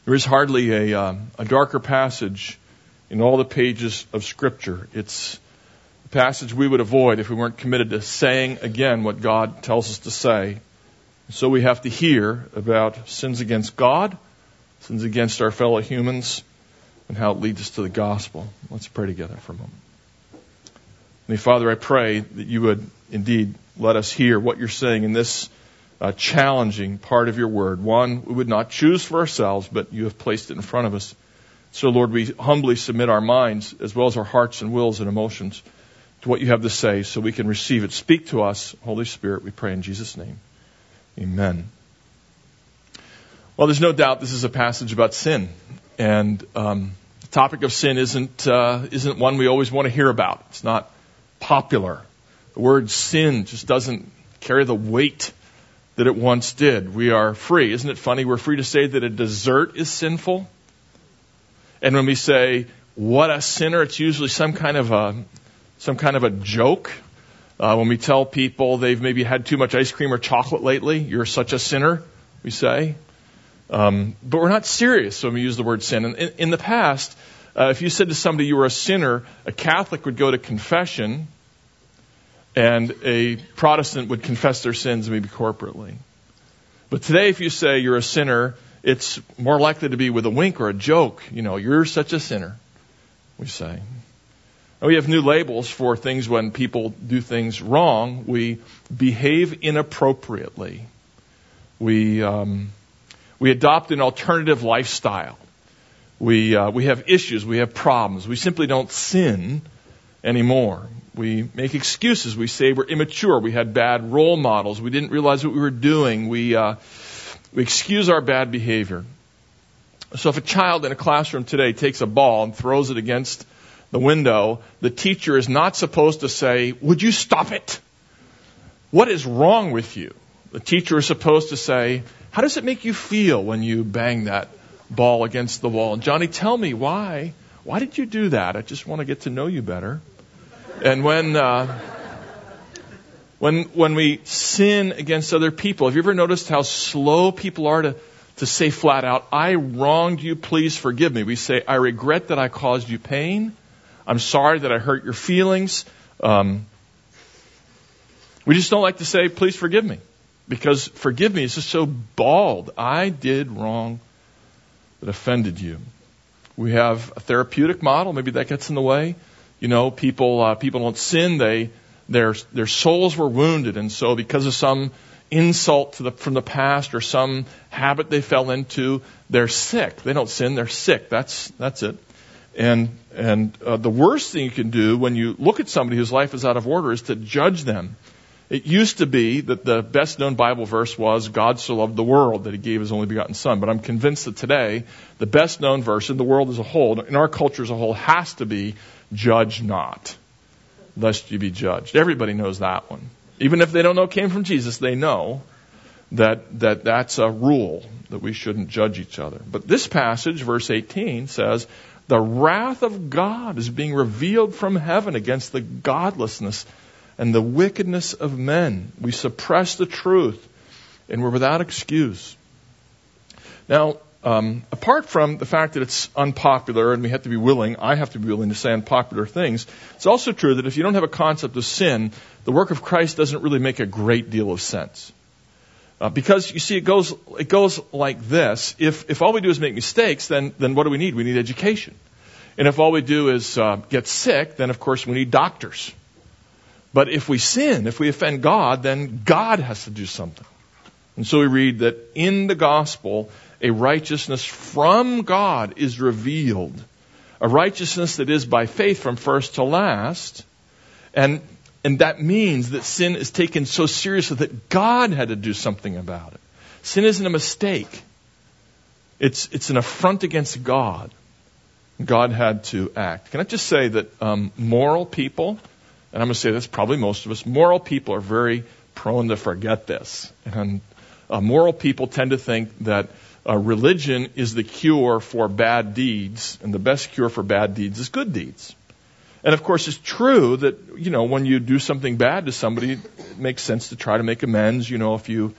There is hardly a darker passage in all the pages of Scripture. It's a passage we would avoid if we weren't committed to saying again what God tells us to say. So we have to hear about sins against God, sins against our fellow humans, and how it leads us to the gospel. Let's pray together for a moment. Father, I pray that you would indeed let us hear what you're saying in this challenging part of your word. One we would not choose for ourselves, but you have placed it in front of us. So, Lord, we humbly submit our minds as well as our hearts and wills and emotions to what you have to say so we can receive it. Speak to us, Holy Spirit, we pray in Jesus' name. Amen. Well, there's no doubt this is a passage about sin. And the topic of sin isn't one we always want to hear about. It's not popular. The word sin just doesn't carry the weight that it once did. We are free. Isn't it funny? We're free to say that a dessert is sinful. And when we say, what a sinner, it's usually some kind of a joke. When we tell people they've maybe had too much ice cream or chocolate lately, you're such a sinner, we say. But we're not serious when we use the word sin. And in the past, if you said to somebody you were a sinner, a Catholic would go to confession, and a Protestant would confess their sins maybe corporately. But today, if you say you're a sinner, it's more likely to be with a wink or a joke. You know, you're such a sinner, we say. And we have new labels for things when people do things wrong. We behave inappropriately. We adopt an alternative lifestyle. We have issues. We have problems. We simply don't sin anymore. We make excuses. We say we're immature. We had bad role models. We didn't realize what we were doing. We excuse our bad behavior. So if a child in a classroom today takes a ball and throws it against the window, the teacher is not supposed to say, "Would you stop it? What is wrong with you?" The teacher is supposed to say, "How does it make you feel when you bang that ball against the wall? And Johnny, tell me why. Why did you do that? I just want to get to know you better." And when we sin against other people, have you ever noticed how slow people are to say flat out, "I wronged you, please forgive me"? We say, "I regret that I caused you pain. I'm sorry that I hurt your feelings." We just don't like to say, "Please forgive me," because forgive me is just so bald. I did wrong that offended you. We have a therapeutic model. Maybe that gets in the way. You know, people don't sin. Their souls were wounded, and so because of some insult from the past or some habit they fell into, they're sick. They don't sin. They're sick. That's it. And the worst thing you can do when you look at somebody whose life is out of order is to judge them. It used to be that the best known Bible verse was, "God so loved the world that he gave his only begotten son." But I'm convinced that today, the best known verse in the world as a whole, in our culture as a whole, has to be, "Judge not, lest you be judged." Everybody knows that one. Even if they don't know it came from Jesus, they know that's a rule, that we shouldn't judge each other. But this passage, verse 18, says, "The wrath of God is being revealed from heaven against the godlessness and the wickedness of men." We suppress the truth, and we're without excuse. Now, apart from the fact that it's unpopular, and we have to be willing, I have to be willing to say unpopular things, it's also true that if you don't have a concept of sin, the work of Christ doesn't really make a great deal of sense. Because, you see, it goes like this. If all we do is make mistakes, then what do we need? We need education. And if all we do is get sick, then, of course, we need doctors. But if we sin, if we offend God, then God has to do something. And so we read that in the gospel, a righteousness from God is revealed. A righteousness that is by faith from first to last. And that means that sin is taken so seriously that God had to do something about it. Sin isn't a mistake. It's an affront against God. God had to act. Can I just say that moral people, and I'm going to say this, probably most of us, moral people are very prone to forget this. And moral people tend to think that religion is the cure for bad deeds, and the best cure for bad deeds is good deeds. And of course, it's true that, you know, when you do something bad to somebody, it makes sense to try to make amends. You know, if you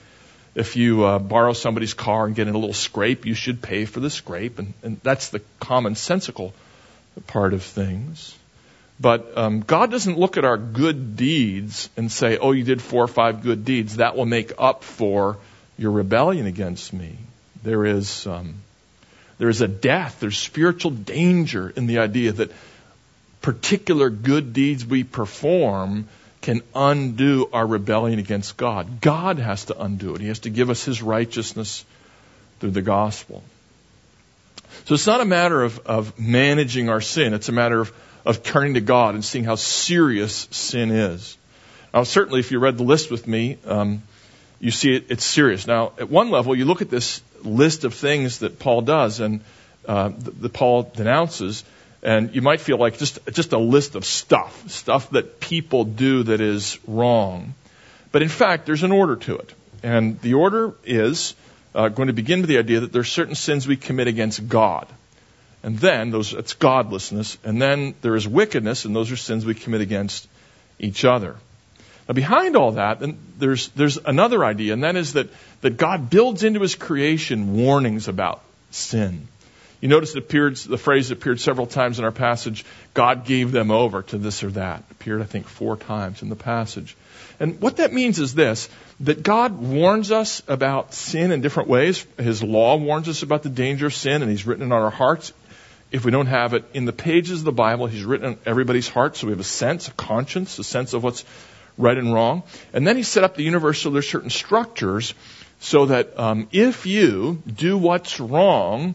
If you borrow somebody's car and get in a little scrape, you should pay for the scrape. And that's the commonsensical part of things. But God doesn't look at our good deeds and say, oh, you did 4 or 5 good deeds. That will make up for your rebellion against me. There is a death, there's spiritual danger in the idea that particular good deeds we perform can undo our rebellion against God. God has to undo it. He has to give us His righteousness through the gospel. So it's not a matter of managing our sin. It's a matter of turning to God and seeing how serious sin is. Now, certainly, if you read the list with me, you see it's serious. Now, at one level, you look at this list of things that Paul does and that Paul denounces, and you might feel like just a list of stuff that people do that is wrong. But in fact, there's an order to it. And the order is going to begin with the idea that there are certain sins we commit against God. And then it's godlessness. And then there is wickedness, and those are sins we commit against each other. Now, behind all that, there's another idea, and that is that God builds into His creation warnings about sin. You notice the phrase appeared several times in our passage, God gave them over to this or that. It appeared, I think, 4 times in the passage. And what that means is this, that God warns us about sin in different ways. His law warns us about the danger of sin, and He's written it on our hearts. If we don't have it in the pages of the Bible, He's written on everybody's heart, so we have a sense, a conscience, a sense of what's right and wrong. And then He set up the universe so there's certain structures so that if you do what's wrong,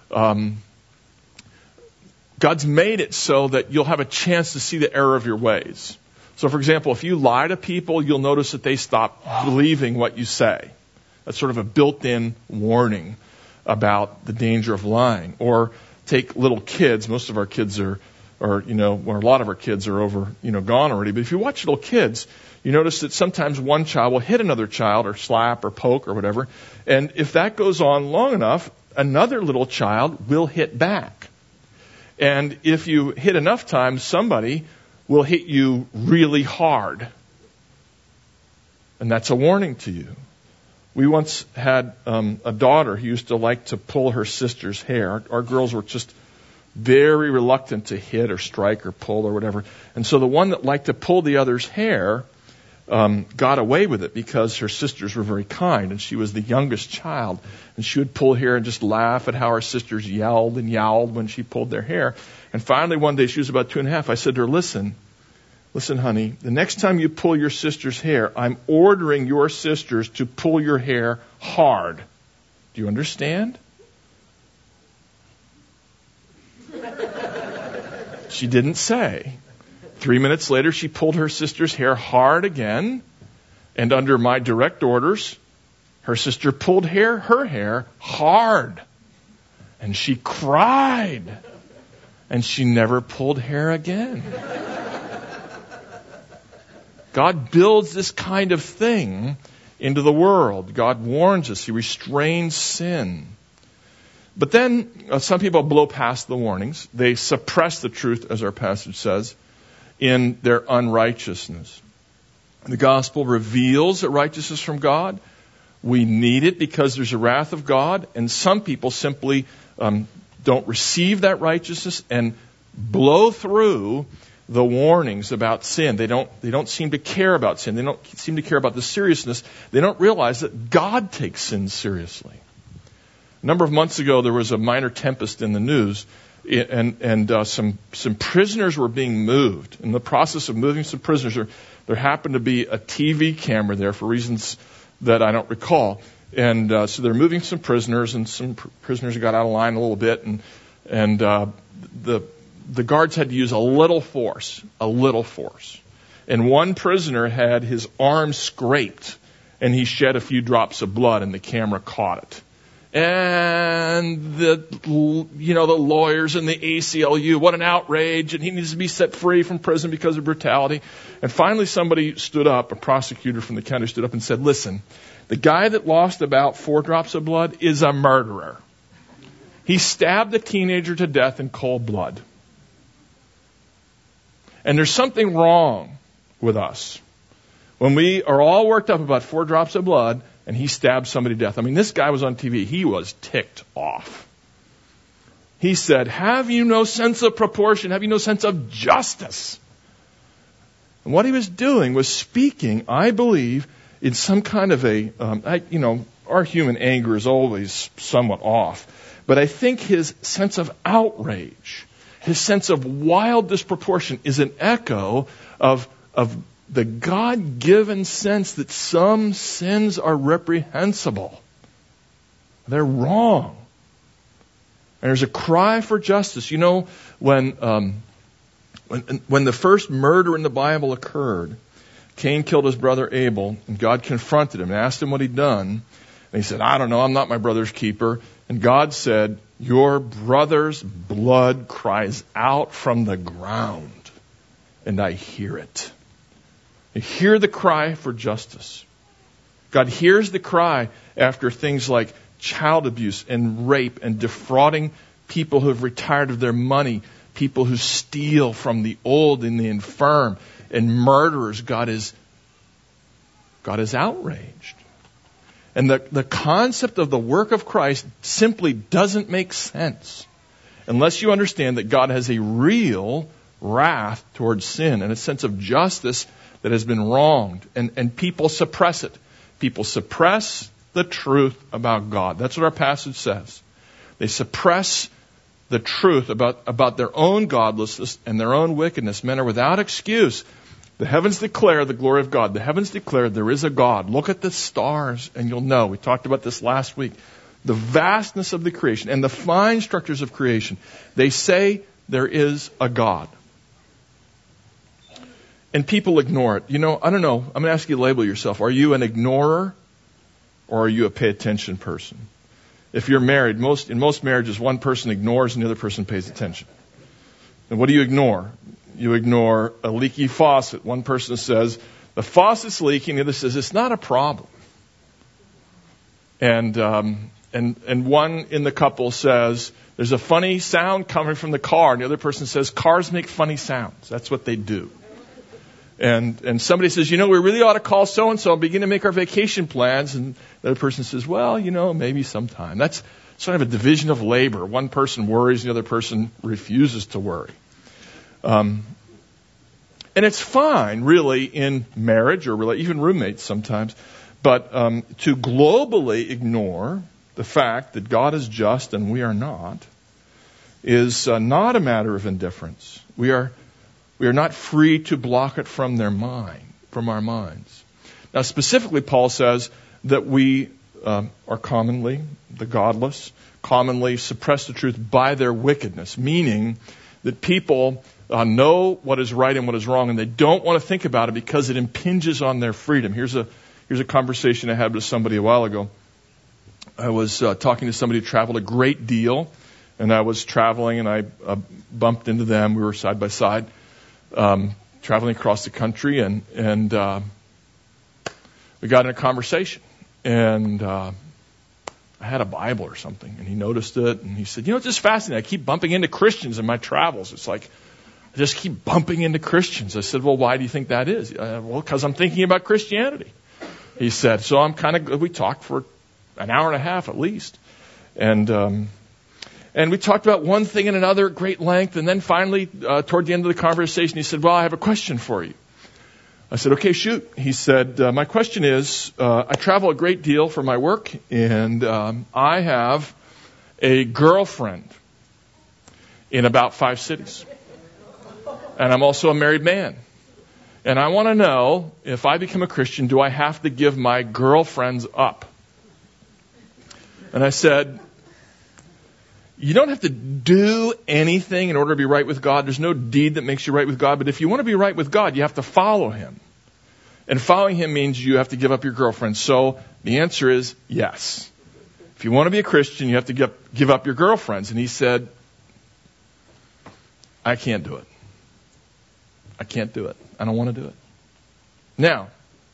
God's made it so that you'll have a chance to see the error of your ways. So, for example, if you lie to people, you'll notice that they stop believing what you say. That's sort of a built-in warning about the danger of lying. Or take little kids. Most of our kids or a lot of our kids are over, gone already. But if you watch little kids, you notice that sometimes one child will hit another child or slap or poke or whatever. And if that goes on long enough, another little child will hit back. And if you hit enough times, somebody will hit you really hard. And that's a warning to you. We once had a daughter who used to like to pull her sister's hair. Our girls were just very reluctant to hit or strike or pull or whatever. And so the one that liked to pull the other's hair got away with it because her sisters were very kind, and she was the youngest child. And she would pull hair and just laugh at how her sisters yelled and yowled when she pulled their hair. And finally one day, she was about 2.5, I said to her, listen, honey, the next time you pull your sister's hair, I'm ordering your sisters to pull your hair hard. Do you understand? She didn't say. 3 minutes later, she pulled her sister's hair hard again, and under my direct orders, her sister pulled her hair hard. And she cried. And she never pulled hair again. God builds this kind of thing into the world. God warns us. He restrains sin. But then some people blow past the warnings. They suppress the truth, as our passage says, in their unrighteousness. The gospel reveals that righteousness from God. We need it because there's a wrath of God. And some people simply don't receive that righteousness and blow through the warnings about sin. They don't seem to care about sin. They don't seem to care about the seriousness. They don't realize that God takes sin seriously. A number of months ago, there was a minor tempest in the news, and some prisoners were being moved. In the process of moving some prisoners, there happened to be a TV camera there for reasons that I don't recall. And so they're moving some prisoners, and some prisoners got out of line a little bit, and the guards had to use a little force. And one prisoner had his arm scraped, and he shed a few drops of blood, and the camera caught it. And the lawyers and the ACLU, what an outrage, and he needs to be set free from prison because of brutality. And finally somebody stood up, a prosecutor from the county stood up and said, listen, the guy that lost about 4 drops of blood is a murderer. He stabbed a teenager to death in cold blood. And there's something wrong with us. When we are all worked up about 4 drops of blood, and he stabbed somebody to death. I mean, this guy was on TV. He was ticked off. He said, have you no sense of proportion? Have you no sense of justice? And what he was doing was speaking, I believe, in some kind of our human anger is always somewhat off. But I think his sense of outrage, his sense of wild disproportion is an echo of the God-given sense that some sins are reprehensible. They're wrong. And there's a cry for justice. You know, when the first murder in the Bible occurred, Cain killed his brother Abel, and God confronted him and asked him what he'd done. And he said, I don't know, I'm not my brother's keeper. And God said, your brother's blood cries out from the ground, and I hear it. I hear the cry for justice. God hears the cry after things like child abuse and rape and defrauding people who have retired of their money, people who steal from the old and the infirm, and murderers. God is outraged. And the concept of the work of Christ simply doesn't make sense unless you understand that God has a real wrath towards sin and a sense of justice that has been wronged. And people suppress it. People suppress the truth about God. That's what our passage says. They suppress the truth about their own godlessness and their own wickedness. Men are without excuse. The heavens declare the glory of God. The heavens declare there is a God. Look at the stars and you'll know. We talked about this last week. The vastness of the creation and the fine structures of creation. They say there is a God. And people ignore it. You know, I don't know. I'm going to ask you to label yourself. Are you an ignorer or are you a pay attention person? If you're married, in most marriages, one person ignores and the other person pays attention. And what do you ignore? You ignore a leaky faucet. One person says, the faucet's leaking. The other says, it's not a problem. And one in the couple says, there's a funny sound coming from the car. And the other person says, cars make funny sounds. That's what they do. And somebody says, you know, we really ought to call so-and-so and begin to make our vacation plans. And the other person says, well, you know, maybe sometime. That's sort of a division of labor. One person worries, the other person refuses to worry. And it's fine, really, in marriage or even roommates sometimes. But to globally ignore the fact that God is just and we are not is not a matter of indifference. We are not free to block it from our minds. Now, specifically, Paul says that we are commonly, the godless, commonly suppress the truth by their wickedness, meaning that people know what is right and what is wrong, and they don't want to think about it because it impinges on their freedom. Here's a conversation I had with somebody a while ago. I was talking to somebody who traveled a great deal, and I was traveling, and I bumped into them. We were side by side. Traveling across the country, and we got in a conversation, and I had a Bible or something, and he noticed it, and he said, you know, it's just fascinating. I keep bumping into Christians in my travels. It's like, I just keep bumping into Christians. I said, well, why do you think that is? Well, because I'm thinking about Christianity. He said, so we talked for an hour and a half at least, and we talked about one thing and another at great length. And then finally, toward the end of the conversation, he said, well, I have a question for you. I said, okay, shoot. He said, my question is, I travel a great deal for my work, and I have a girlfriend in about 5 cities. And I'm also a married man. And I want to know, if I become a Christian, do I have to give my girlfriends up? And I said, you don't have to do anything in order to be right with God. There's no deed that makes you right with God. But if you want to be right with God, you have to follow Him. And following Him means you have to give up your girlfriend. So the answer is yes. If you want to be a Christian, you have to give up your girlfriends. And he said, I can't do it. I can't do it. I don't want to do it. Now,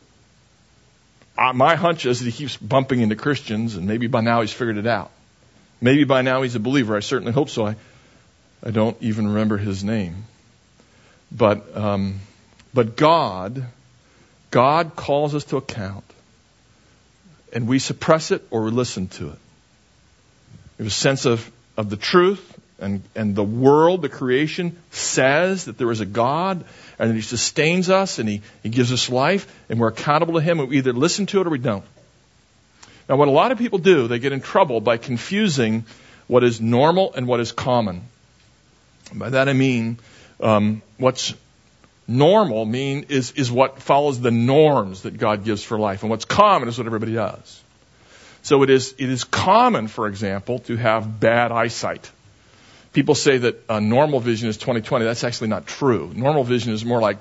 my hunch is that he keeps bumping into Christians, and maybe by now he's figured it out. Maybe by now he's a believer. I certainly hope so. I don't even remember his name. But God calls us to account. and we suppress it or we listen to it. We have a sense of the truth, and the world, the creation, says that there is a God, and that He sustains us, and He gives us life, and we're accountable to Him, and we either listen to it or we don't. Now, what a lot of people do, they get in trouble by confusing what is normal and what is common. By that I mean, what's normal is what follows the norms that God gives for life, and what's common is what everybody does. So it is common, for example, to have bad eyesight. People say that normal vision is 20/20. That's actually not true. Normal vision is more like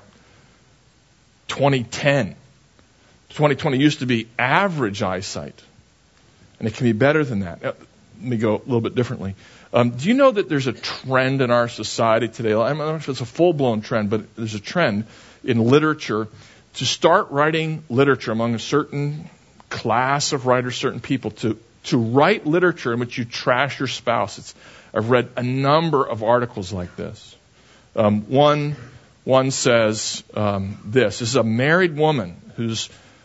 20/10. 20/20 used to be average eyesight, and it can be better than that. Let me go a little bit differently. Do you know that there's a trend in our society today? I don't know if it's a full-blown trend, but there's a trend in literature to start writing literature among a certain class of writers, certain people, to write literature in which you trash your spouse. I've read a number of articles like this. One says this. This is a married woman whose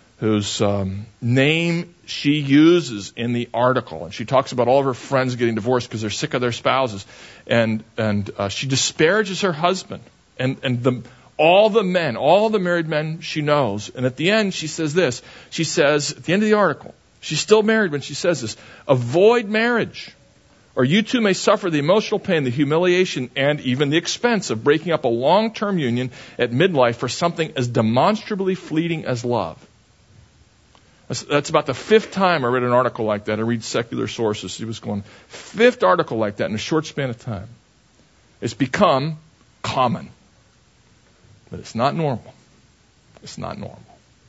name she uses in the article, and she talks about all of her friends getting divorced because they're sick of their spouses, and she disparages her husband and all the married men she knows. And at the end, she says this. She says at the end of the article, she's still married when she says this: avoid marriage, or you too may suffer the emotional pain, the humiliation, and even the expense of breaking up a long-term union at midlife for something as demonstrably fleeting as love. That's about the fifth time I read an article like that. I read secular sources. It was going, fifth article like that in a short span of time. It's become common. But it's not normal. It's not normal.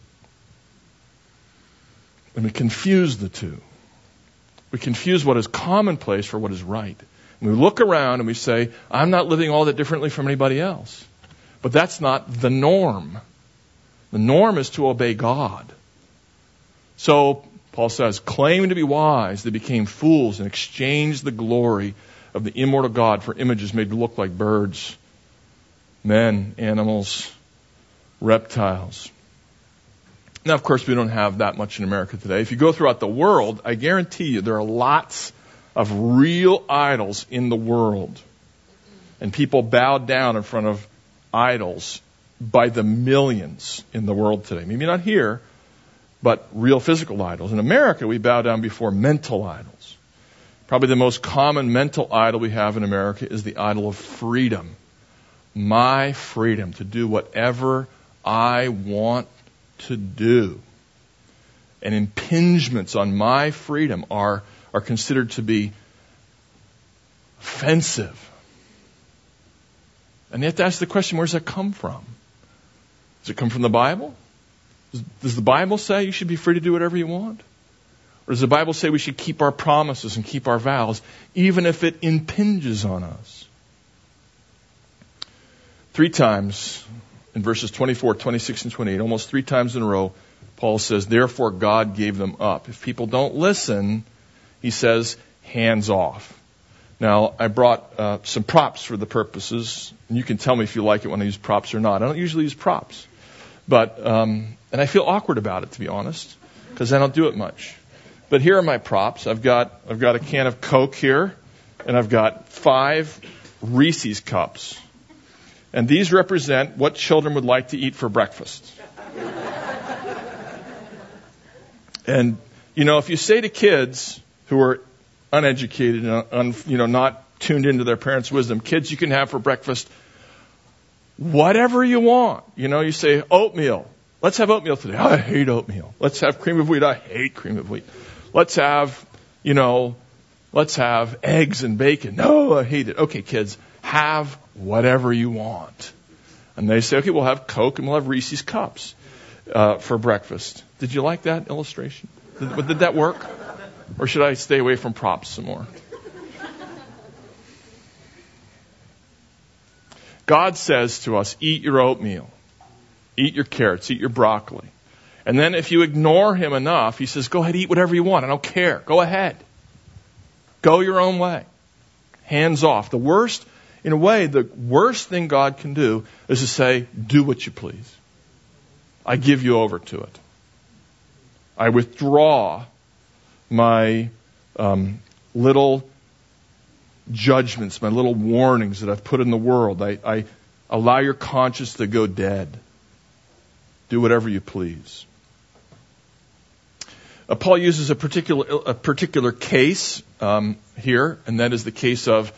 And we confuse the two. We confuse what is commonplace for what is right. And we look around and we say, I'm not living all that differently from anybody else. But that's not the norm. The norm is to obey God. So, Paul says, claiming to be wise, they became fools and exchanged the glory of the immortal God for images made to look like birds, men, animals, reptiles. Now, of course, we don't have that much in America today. If you go throughout the world, I guarantee you there are lots of real idols in the world. And people bow down in front of idols by the millions in the world today. Maybe not here, but real physical idols. In America, we bow down before mental idols. Probably the most common mental idol we have in America is the idol of freedom. My freedom to do whatever I want to do. And impingements on my freedom are considered to be offensive. And you have to ask the question, where does that come from? Does it come from the Bible? Does the Bible say you should be free to do whatever you want? Or does the Bible say we should keep our promises and keep our vows, even if it impinges on us? 3 times in verses 24, 26, and 28, almost 3 times in a row, Paul says, therefore God gave them up. If people don't listen, he says, hands off. Now, I brought some props for the purposes, and you can tell me if you like it when I use props or not. I don't usually use props. But, and I feel awkward about it, to be honest, because I don't do it much. But here are my props. I've got a can of Coke here, and I've got 5 Reese's cups. And these represent what children would like to eat for breakfast. And, if you say to kids who are uneducated and, not tuned into their parents' wisdom, kids, you can have for breakfast whatever you want. You say oatmeal. Let's have oatmeal today. I hate oatmeal. Let's have cream of wheat. I hate cream of wheat. Let's have eggs and bacon. No, I hate it. Okay, kids, have whatever you want. And they say, okay, we'll have Coke and we'll have Reese's cups for breakfast. Did you like that illustration? Did that work? Or should I stay away from props some more? God says to us, eat your oatmeal, eat your carrots, eat your broccoli. And then if you ignore him enough, he says, go ahead, eat whatever you want. I don't care. Go ahead. Go your own way. Hands off. The worst thing God can do is to say, do what you please. I give you over to it. I withdraw my little judgments, my little warnings that I've put in the world. I allow your conscience to go dead. Do whatever you please. Paul uses a particular case here, and that is the case of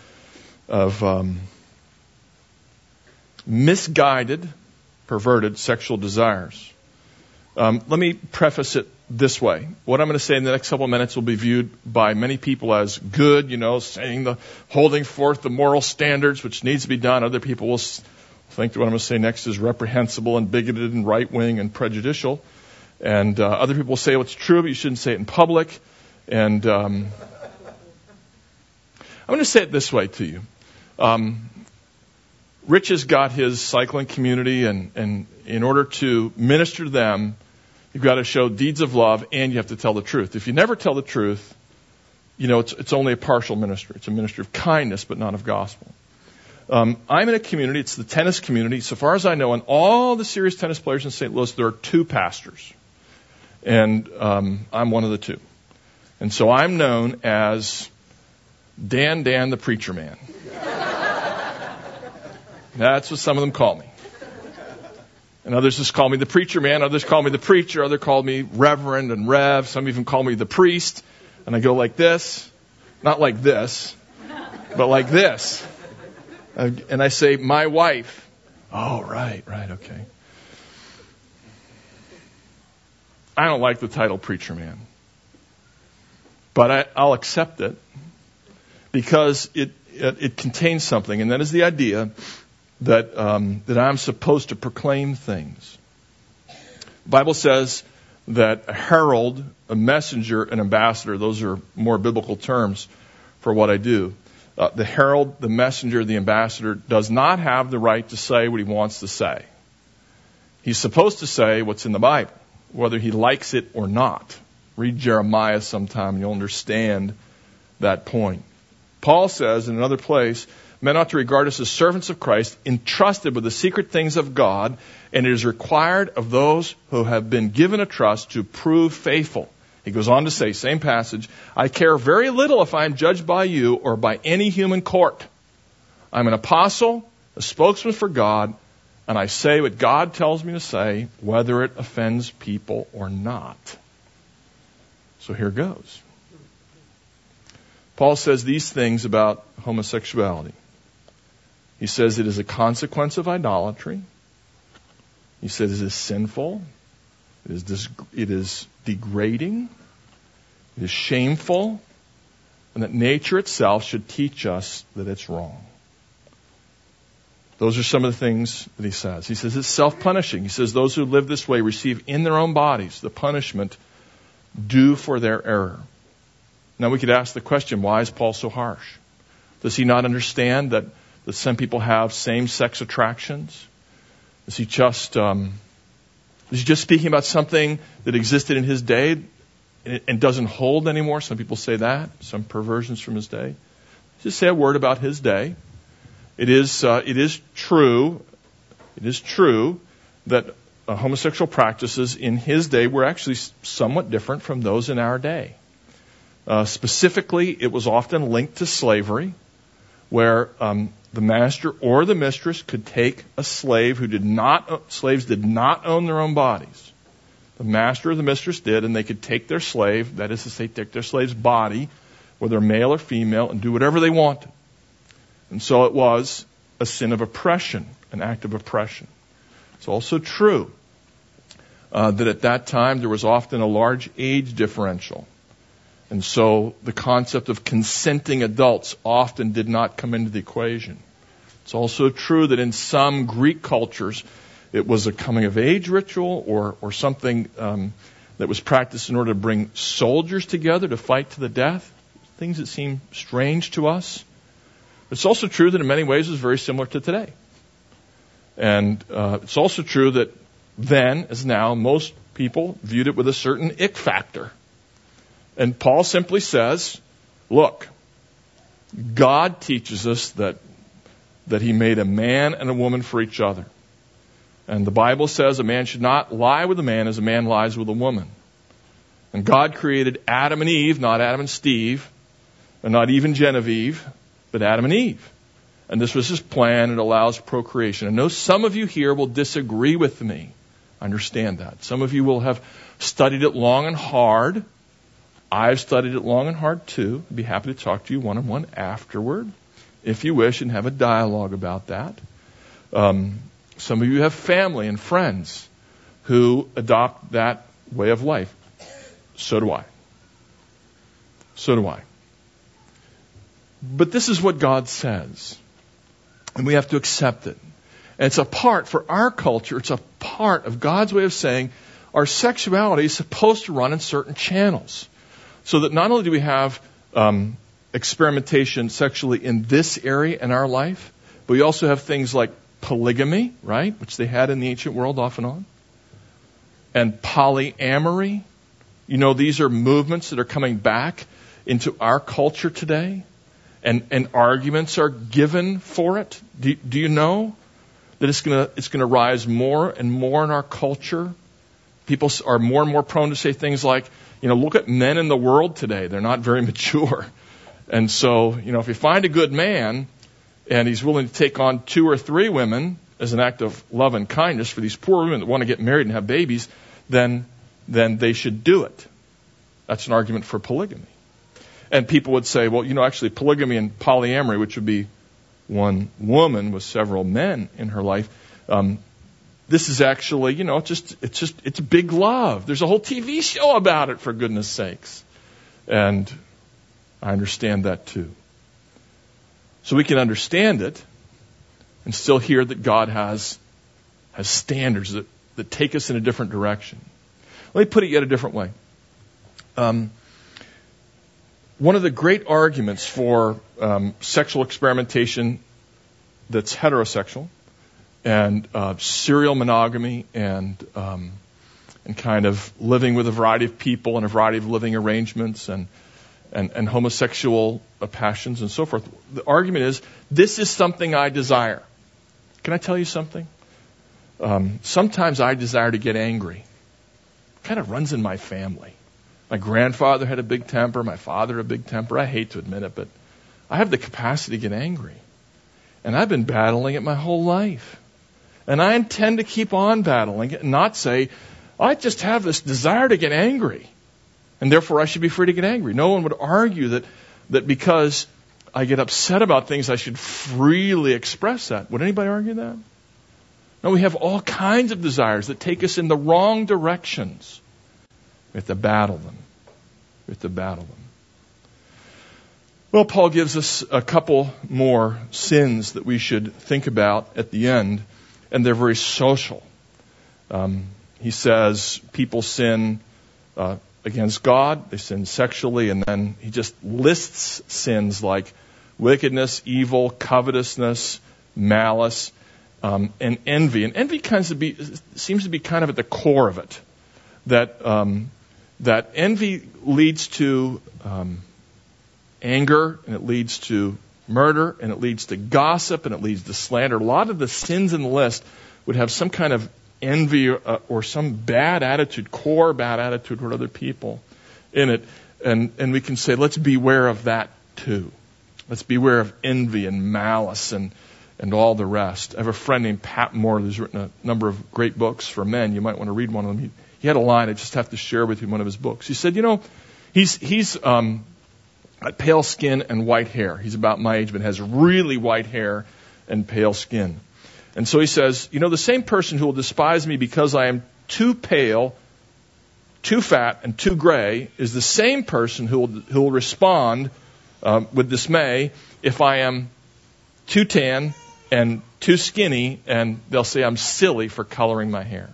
misguided, perverted sexual desires. Let me preface it this way. What I'm going to say in the next couple of minutes will be viewed by many people as good, holding forth the moral standards which needs to be done. Other people will think that what I'm going to say next is reprehensible and bigoted and right-wing and prejudicial. And other people will say what's true, but you shouldn't say it in public. And I'm going to say it this way to you. Rich has got his cycling community, and in order to minister to them, you've got to show deeds of love, and you have to tell the truth. If you never tell the truth, it's only a partial ministry. It's a ministry of kindness, but not of gospel. I'm in a community, it's the tennis community. So far as I know, in all the serious tennis players in St. Louis, there are 2 pastors. And I'm one of the 2. And so I'm known as Dan the preacher man. That's what some of them call me. And others just call me the preacher man. Others call me the preacher. Others call me reverend and rev. Some even call me the priest. And I go like this. Not like this, but like this. And I say, my wife. Oh, right, okay. I don't like the title preacher man. But I'll accept it because it contains something, and that is the idea that I'm supposed to proclaim things. The Bible says that a herald, a messenger, an ambassador, those are more biblical terms for what I do. The herald, the messenger, the ambassador does not have the right to say what he wants to say. He's supposed to say what's in the Bible, whether he likes it or not. Read Jeremiah sometime and you'll understand that point. Paul says in another place, men ought to regard us as servants of Christ, entrusted with the secret things of God, and it is required of those who have been given a trust to prove faithful. He goes on to say, same passage, I care very little if I am judged by you or by any human court. I'm an apostle, a spokesman for God, and I say what God tells me to say, whether it offends people or not. So here goes. Paul says these things about homosexuality. He says it is a consequence of idolatry. He says it is sinful. It is degrading. It is shameful. And that nature itself should teach us that it's wrong. Those are some of the things that he says. He says it's self-punishing. He says those who live this way receive in their own bodies the punishment due for their error. Now we could ask the question, why is Paul so harsh? Does he not understand that some people have same-sex attractions? Is he just speaking about something that existed in his day and doesn't hold anymore? Some people say that, some perversions from his day. Just say a word about his day. It is true that homosexual practices in his day were actually somewhat different from those in our day. Specifically, it was often linked to slavery, where the master or the mistress could take a slave slaves did not own their own bodies. The master or the mistress did, and they could take their slave, that is to say, take their slave's body, whether male or female, and do whatever they wanted. And so it was a sin of oppression, an act of oppression. It's also true that at that time there was often a large age differential. And so the concept of consenting adults often did not come into the equation. It's also true that in some Greek cultures, it was a coming-of-age ritual or something that was practiced in order to bring soldiers together to fight to the death, things that seem strange to us. It's also true that in many ways it was very similar to today. And it's also true that then, as now, most people viewed it with a certain ick factor. And Paul simply says, look, God teaches us that he made a man and a woman for each other. And the Bible says a man should not lie with a man as a man lies with a woman. And God created Adam and Eve, not Adam and Steve, and not even Genevieve, but Adam and Eve. And this was his plan. It allows procreation. I know some of you here will disagree with me. I understand that. Some of you will have studied it long and hard. I've studied it long and hard too. I'd be happy to talk to you one-on-one afterward, if you wish, and have a dialogue about that. Some of you have family and friends who adopt that way of life. So do I. So do I. But this is what God says. And we have to accept it. And it's a part, for our culture, it's a part of God's way of saying our sexuality is supposed to run in certain channels. So that not only do we have experimentation sexually in this area in our life, but we also have things like polygamy, right, which they had in the ancient world off and on, and polyamory. You know, these are movements that are coming back into our culture today, and arguments are given for it. Do you know that it's gonna rise more and more in our culture? People are more and more prone to say things like, look at men in the world today. They're not very mature. And so, if you find a good man and he's willing to take on 2 or 3 women as an act of love and kindness for these poor women that want to get married and have babies, then they should do it. That's an argument for polygamy. And people would say, well, actually polygamy and polyamory, which would be one woman with several men in her life, this is actually, it's big love. There's a whole TV show about it, for goodness sakes. And I understand that too. So we can understand it and still hear that God has standards that take us in a different direction. Let me put it yet a different way. One of the great arguments for sexual experimentation that's heterosexual and serial monogamy and kind of living with a variety of people and a variety of living arrangements and homosexual passions and so forth. The argument is, this is something I desire. Can I tell you something? Sometimes I desire to get angry. It kind of runs in my family. My grandfather had a big temper. My father had a big temper. I hate to admit it, but I have the capacity to get angry. And I've been battling it my whole life. And I intend to keep on battling it and not say, I just have this desire to get angry, and therefore I should be free to get angry. No one would argue that because I get upset about things, I should freely express that. Would anybody argue that? No, we have all kinds of desires that take us in the wrong directions. We have to battle them. We have to battle them. Well, Paul gives us a couple more sins that we should think about at the end, and they're very social. He says people sin against God, they sin sexually, and then he just lists sins like wickedness, evil, covetousness, malice, and envy. And envy seems to be kind of at the core of it. That envy leads to anger, and it leads to murder, and it leads to gossip, and it leads to slander. A lot of the sins in the list would have some kind of envy or some bad attitude, core bad attitude toward other people in it. And we can say, let's beware of that too. Let's beware of envy and malice and all the rest. I have a friend named Pat Moore who's written a number of great books for men. You might want to read one of them. He had a line I just have to share with you in one of his books. He said, he's got pale skin and white hair. He's about my age, but has really white hair and pale skin. And so he says, the same person who will despise me because I am too pale, too fat, and too gray is the same person who will respond with dismay if I am too tan and too skinny, and they'll say I'm silly for coloring my hair.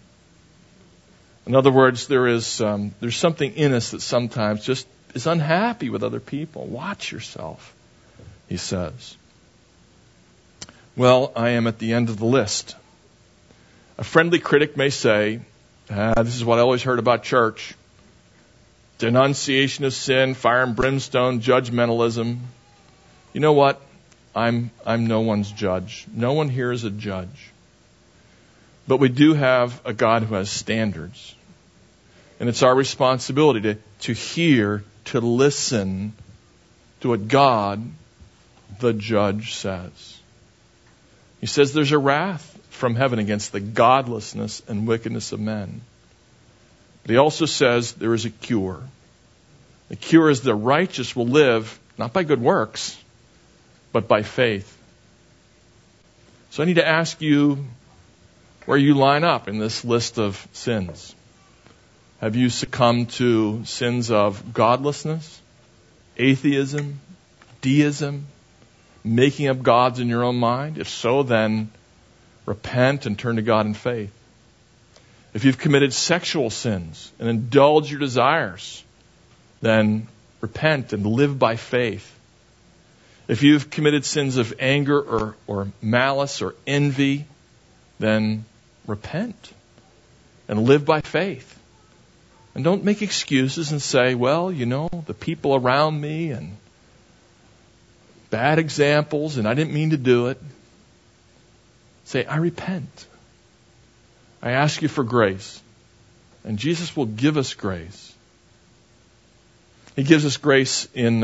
In other words, there's something in us that sometimes just is unhappy with other people. Watch yourself, he says. Well, I am at the end of the list. A friendly critic may say, this is what I always heard about church. Denunciation of sin, fire and brimstone, judgmentalism. You know what? I'm no one's judge. No one here is a judge. But we do have a God who has standards. And it's our responsibility to hear, to listen to what God, the judge, says. He says there's a wrath from heaven against the godlessness and wickedness of men. But he also says there is a cure. The cure is the righteous will live not by good works, but by faith. So I need to ask you where you line up in this list of sins. Have you succumbed to sins of godlessness, atheism, deism, making up gods in your own mind? If so, then repent and turn to God in faith. If you've committed sexual sins and indulged your desires, then repent and live by faith. If you've committed sins of anger or malice or envy, then repent and live by faith. And don't make excuses and say, well, the people around me and bad examples, and I didn't mean to do it. Say, I repent. I ask you for grace. And Jesus will give us grace. He gives us grace in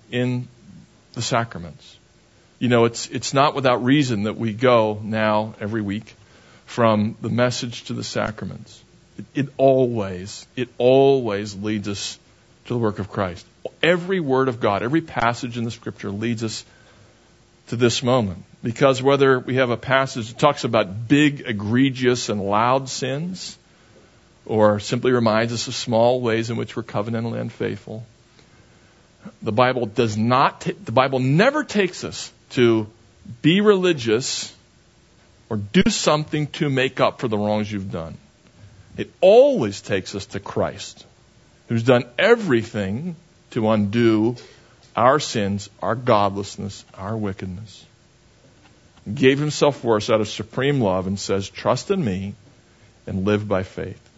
the sacraments. It's not without reason that we go now every week from the message to the sacraments. It always leads us to the work of Christ. Every word of God, every passage in the Scripture leads us to this moment. Because whether we have a passage that talks about big, egregious, and loud sins, or simply reminds us of small ways in which we're covenantally unfaithful, the Bible never takes us to be religious or do something to make up for the wrongs you've done. It always takes us to Christ, who's done everything to undo our sins, our godlessness, our wickedness. He gave himself for us out of supreme love and says, trust in me and live by faith.